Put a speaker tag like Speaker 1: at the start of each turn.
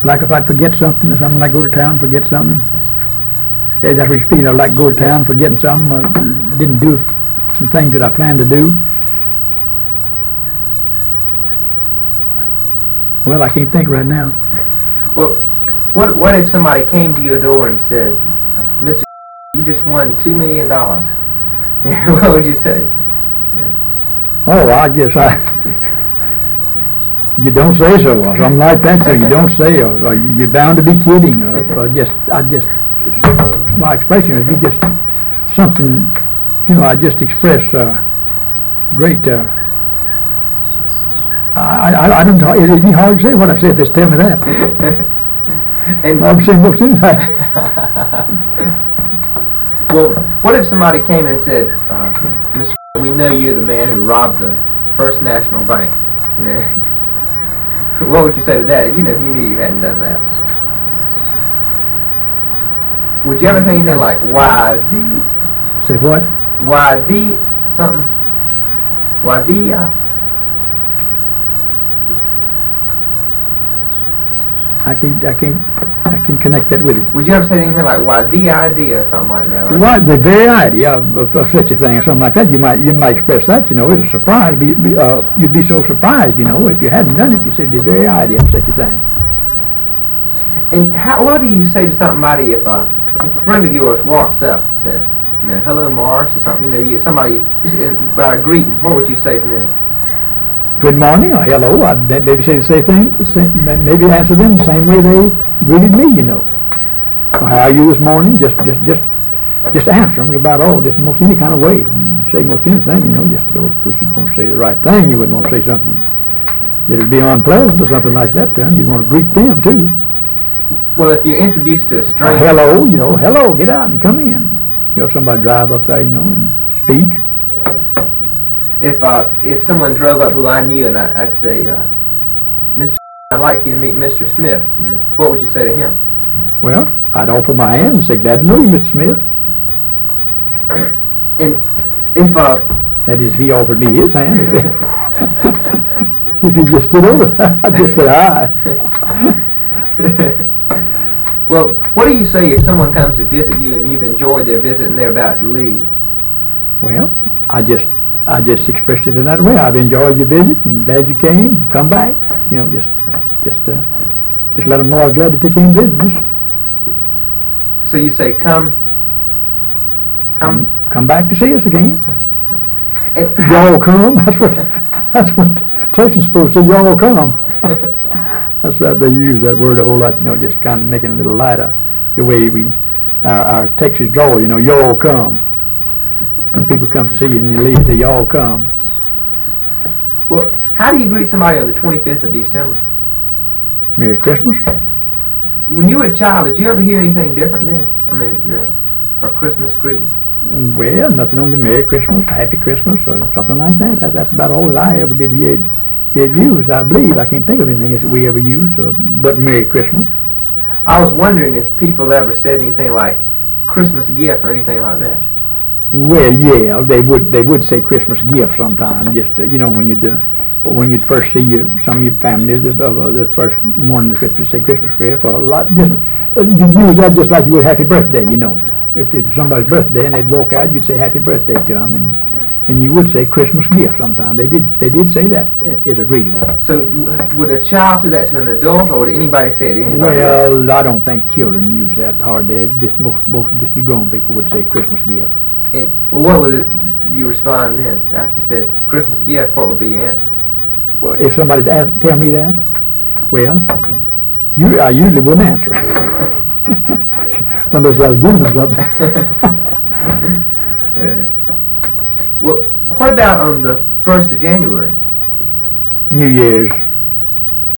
Speaker 1: Like if I'd forget something or something, like go to town, forget something. Yeah, that's what you speak of, like go to town, forgetting something, didn't do some things that I planned to do. Well, I can't think right now.
Speaker 2: Well, what if somebody came to your door and said, Mr. you just won $2 million? What would you say?
Speaker 1: Oh, I guess you don't say so, or something like that, so you don't say, or you're bound to be kidding, or my expression would be just something, I just express great, I don't know, it's hard to say what I said, just tell me that.
Speaker 2: And
Speaker 1: I'm saying most of that.
Speaker 2: Well, what if somebody came and said, Mr. we know you're the man who robbed the First National Bank. What would you say to that, if you knew you hadn't done that? Would you ever say anything like, why the...
Speaker 1: Say what?
Speaker 2: Why the... something? Why the...
Speaker 1: I can connect that with it.
Speaker 2: Would you ever say anything like, why the idea, or something like that? Right?
Speaker 1: Well, the very idea of such a thing or something like that, you might express that, it's a surprise. You'd be so surprised, if you hadn't done it, you said the very idea of such a thing.
Speaker 2: And what do you say to somebody if a friend of yours walks up and says, hello, Morris, or something, somebody, by a greeting, what would you say to them?
Speaker 1: Good morning, or hello. I'd maybe say the same thing, maybe answer them the same way they greeted me, Or how are you this morning? Just answer them about all, just most any kind of way. Say most anything, just, of course you'd want to say the right thing. You wouldn't want to say something that would be unpleasant or something like that to them. You'd want to greet them too.
Speaker 2: Well, if you're introduced to a stranger...
Speaker 1: hello, hello, get out and come in. If somebody drive up there, and speak.
Speaker 2: If someone drove up who I knew and I'd say, Mr. I'd like you to meet Mr. Smith, what would you say to him?
Speaker 1: Well, I'd offer my hand and say, glad to know you, Mr. Smith.
Speaker 2: And if
Speaker 1: that is, if he offered me his hand. If he just stood over there, I'd just say hi.
Speaker 2: Well, what do you say if someone comes to visit you and you've enjoyed their visit and they're about to leave?
Speaker 1: Well, I just expressed it in that way. I've enjoyed your visit and glad you came. Come back. Just let them know I'm glad that they came visit us.
Speaker 2: So you say, come
Speaker 1: back to see us again. Y'all come. That's what Texas supposed to say. Y'all come. That's why they use that word a whole lot. Just kind of making it a little lighter. The way our Texas drawl. Y'all come. When people come to see you and you leave, they all come.
Speaker 2: Well, how do you greet somebody on the 25th of December?
Speaker 1: Merry Christmas.
Speaker 2: When you were a child, did you ever hear anything different then? I mean, a Christmas greeting?
Speaker 1: Well, nothing on the Merry Christmas, Happy Christmas, or something like that. That's about all I ever did hear used, I believe. I can't think of anything that we ever used but Merry Christmas.
Speaker 2: I was wondering if people ever said anything like Christmas gift or anything like that.
Speaker 1: Well, yeah, they would say Christmas gift sometime. Just when you'd first see some of your family the first morning of Christmas, say Christmas gift, or a lot. Just you use that just like you would Happy Birthday. If it's somebody's birthday and they'd walk out, you'd say Happy Birthday to them, and you would say Christmas gift sometime. They did say that as a greeting.
Speaker 2: So would a child say that to an adult, or would anybody say it to anybody
Speaker 1: Well,
Speaker 2: else?
Speaker 1: I don't think children use that hardly. Most just be grown people would say Christmas gift.
Speaker 2: And what would you respond then after you said Christmas gift? What would be your answer?
Speaker 1: Well, if somebody tell me that, well, I usually wouldn't answer unless I was giving them something.
Speaker 2: Well, what about on the 1st of January?
Speaker 1: New Year's